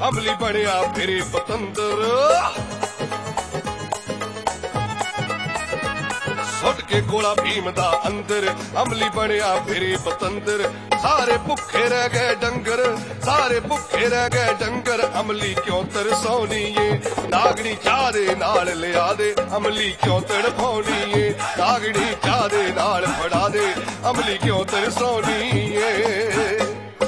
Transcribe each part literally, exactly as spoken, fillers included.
ਅਮਲੀ ਬਣਿਆ ਫਿਰੇ ਪਤੰਦਰ ਸੁੱਟ ਕੇ ਗੋਲਾ ਭੀਮ ਦਾ ਅੰਦਰ ਅਮਲੀ ਬਣਿਆ ਫਿਰੇ ਪਤੰਦਰ ਸਾਰੇ ਭੁੱਖੇ ਰਹਿ ਗਏ ਡੰਗਰ ਸਾਰੇ ਭੁੱਖੇ ਰਹਿ ਗਏ ਡੰਗਰ ਅਮਲੀ ਕਿਉਂ ਤਰਸਾਉਣੀਏ ਨਾਗਣੀ ਚਾਹ ਦੇ ਨਾਲ ਲਿਆ ਦੇ ਅਮਲੀ ਕਿਉਂ ਤੜਫਾਉਣੀਏ ਨਾਗਣੀ ਚਾਹ ਦੇ ਨਾਲ ਫੜਾ ਦੇ ਅਮਲੀ ਕਿਉਂ ਤਰਸਾਉਣੀਏ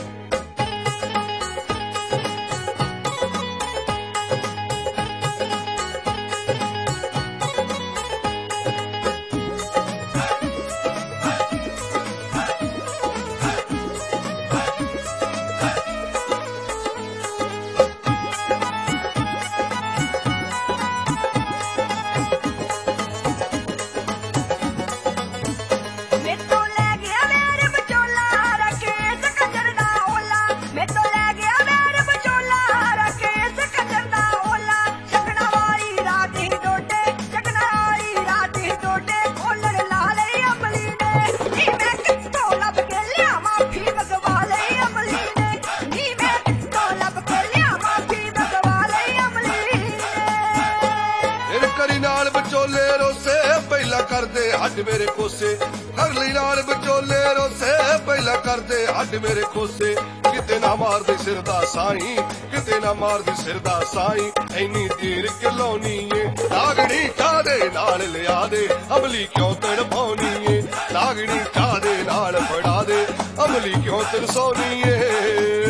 ਵਿਚੋਲੇ ਰੋਸੇ ਪਹਿਲਾਂ ਕਰਦੇ ਹੱਡ ਮੇਰੇ ਕੋਸੇ ਅਗਲੀ ਨਾਲ ਵਿਚੋਲੇ ਰੋਸੇ ਪਹਿਲਾਂ ਕਰਦੇ ਹੱਡ ਮੇਰੇ ਕੋਸੇ ਕਿਤੇ ਨਾ ਮਾਰਦੇ ਸਿਰ ਦਾ ਸਾਈ ਕਿਤੇ ਨਾ ਮਾਰਦੇ ਸਿਰ ਦਾ ਸਾਈ ਐਨੀ ਤੀਰ ਕਿਲਾਉਣੀ ਏ ਨਾਗਣੀ ਚਾਹ ਦੇ ਨਾਲ ਲਿਆ ਦੇ ਅਮਲੀ ਕਿਉਂ ਤੜਫਾਉਣੀ ਏ ਨਾਗਣੀ ਚਾਹ ਦੇ ਨਾਲ ਫੜਾ ਦੇ ਅਮਲੀ ਕਿਉਂ ਤਰਸਾਉਣੀ ਏ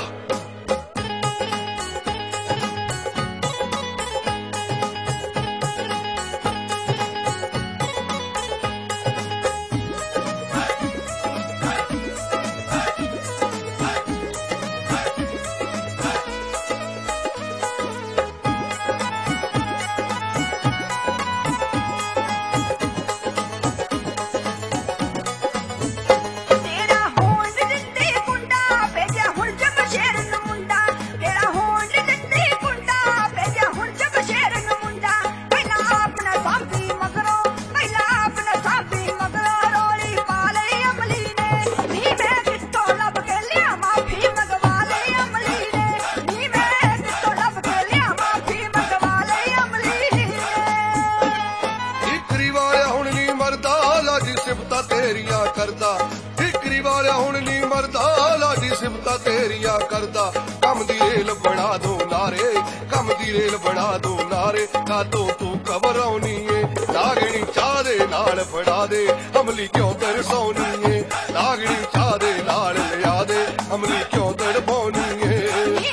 ਸਿਫਤਾਂ ਤੇਰੀਆਂ ਕਰਦਾ ਠਿਕਰੀ ਵਾਲਿਆ ਹੁਣ ਨੀ ਮਰਦਾ ਲਾਡੀ ਸਿਫਤਾਂ ਤੇਰੀਆਂ ਕਰਦਾ ਕੰਮ ਦੀ ਰੇਲ ਬਣਾ ਦੋ ਨਾਰੇ ਕੰਮ ਦੀ ਰੇਲ ਬਣਾ ਦੋ ਨਾਰੇ ਕਾਤੋਂ ਤੂੰ ਘਬਰਾਉਣੀ ਏ ਨਾਗਣੀ ਚਾਹ ਦੇ ਨਾਲ ਫੜਾ ਦੇ ਅਮਲੀ ਕਿਉਂ ਤਰਸਾਉਣੀ ਏ ਨਾਗਣੀ ਚਾਹ ਦੇ ਨਾਲ ਲਿਆ ਦੇ ਅਮਲੀ ਕਿਉਂ ਤੜਫਾਉਣੀ ਏ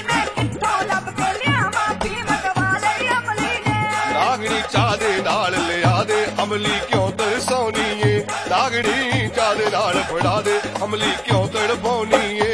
ਨਾਗਣੀ ਚਾਹ ਦੇ ਨਾਲ ਲਿਆ ਦੇ ਅਮਲੀ ਕਿਉਂ ਤਰਸਾਉਣੀ ਏ ਨਾਗਣੀ ਚਾਹ ਦੇ ਨਾਲ ਫੜਾ ਦੇ ਅਮਲੀ ਕਿਉਂ ਤੜਫਾਉਣੀ ਏ